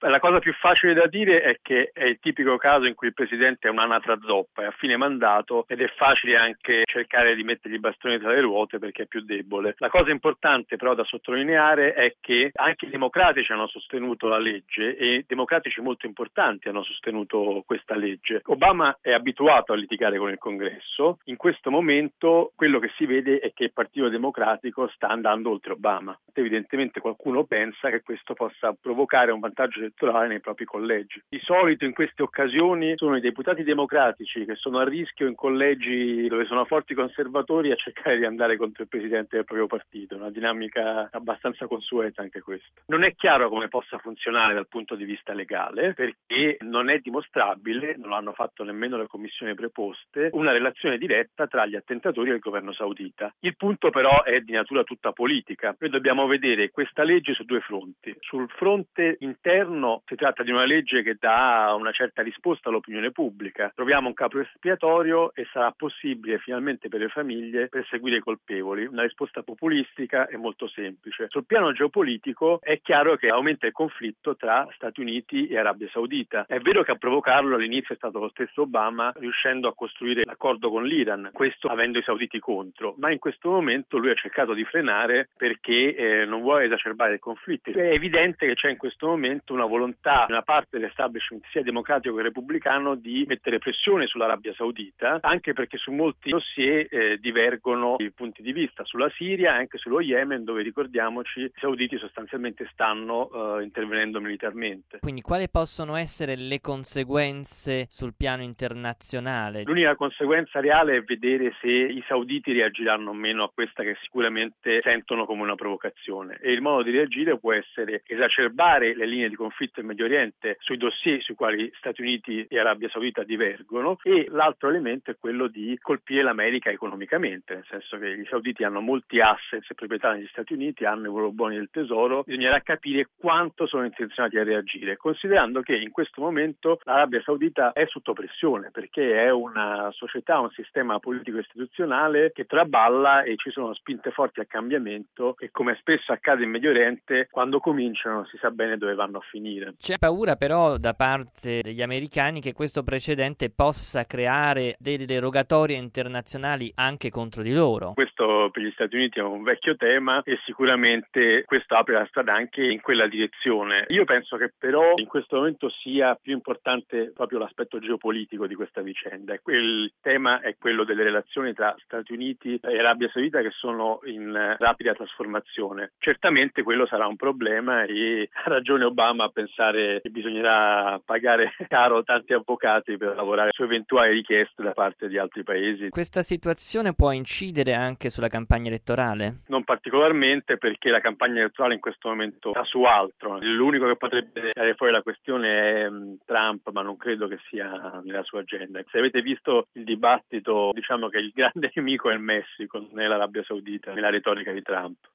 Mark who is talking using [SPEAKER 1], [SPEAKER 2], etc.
[SPEAKER 1] La cosa più facile da dire è che è il tipico caso in cui il presidente è un'anatra zoppa, è a fine mandato ed è facile anche cercare di mettergli i bastoni tra le ruote perché è più debole. La cosa importante però da sottolineare è che anche i democratici hanno sostenuto la legge e democratici molto importanti hanno sostenuto questa legge. Obama è abituato a litigare con il Congresso. In questo momento quello che si vede è che il Partito Democratico sta andando oltre Obama. Evidentemente qualcuno pensa che questo possa provocare un vantaggio elettorale nei propri collegi. Di solito in queste occasioni sono i deputati democratici che sono a rischio in collegi dove sono forti conservatori a cercare di andare contro il presidente del proprio partito. Una dinamica abbastanza consueta anche questa. Non è chiaro come possa funzionare dal punto di vista legale perché non è dimostrabile, non l'hanno fatto nemmeno le commissioni preposte, una relazione diretta tra gli attentatori e il governo saudita. Il punto però è di natura tutta politica. Noi dobbiamo vedere questa legge su due fronti. Sul fronte interno si tratta di una legge che dà una certa risposta all'opinione pubblica. Troviamo un capro espiatorio e sarà possibile finalmente per le famiglie perseguire i colpevoli. Una risposta populistica e molto semplice. Sul piano geopolitico è chiaro che aumenta il conflitto tra Stati Uniti e Arabia Saudita. È vero che a provocarlo all'inizio è stato lo stesso Obama, riuscendo a costruire l'accordo con l'Iran, questo avendo i sauditi contro, ma in questo momento lui ha cercato di frenare perché non vuole esacerbare il conflitto. È evidente che c'è in questo momento una volontà di una parte dell'establishment sia democratico che repubblicano di mettere pressione sull'Arabia Saudita, anche perché su molti dossier divergono i punti di vista, sulla Siria e anche sullo Yemen, dove ricordiamoci i sauditi sostanzialmente stanno intervenendo militarmente.
[SPEAKER 2] Quindi quali possono essere le conseguenze sul piano internazionale?
[SPEAKER 1] L'unica conseguenza reale è vedere se i sauditi reagiranno o meno a questa che sicuramente sentono come una provocazione, e il modo di reagire può essere esacerbare le linee di conflitto in Medio Oriente sui dossier sui quali Stati Uniti e Arabia Saudita divergono, e l'altro elemento è quello di colpire l'America economicamente, nel senso che i sauditi hanno molti assets e proprietà negli Stati Uniti, hanno i loro buoni del tesoro, bisognerà capire quanto sono intenzionati a reagire, considerando che in questo momento l'Arabia Saudita è sotto pressione perché è una società, un sistema politico istituzionale che traballa e ci sono spinte forti al cambiamento e, come spesso accade in Medio Oriente, quando cominciano si sa bene dove vanno a finire.
[SPEAKER 2] C'è paura però da parte degli americani che questo precedente possa creare delle rogatorie internazionali anche contro di loro.
[SPEAKER 1] Questo per gli Stati Uniti è un vecchio tema e sicuramente questo apre la strada anche in quella direzione. Io penso che però in questo momento sia più importante proprio l'aspetto geopolitico di questa vicenda. Il tema è quello delle relazioni tra Stati Uniti e Arabia Saudita che sono in rapida trasformazione. Certamente quello sarà un problema e ha ragione Obama a pensare che bisognerà pagare caro tanti avvocati per lavorare su eventuali richieste da parte di altri paesi.
[SPEAKER 2] Questa situazione può incidere anche sulla campagna elettorale?
[SPEAKER 1] Non particolarmente, perché la campagna elettorale in questo momento sta su altro. L'unico che potrebbe tirare fuori la questione è Trump, ma non credo che sia nella sua agenda. Se avete visto il dibattito, diciamo che il grande nemico è il Messico, non è l'Arabia Saudita, nella retorica di Trump.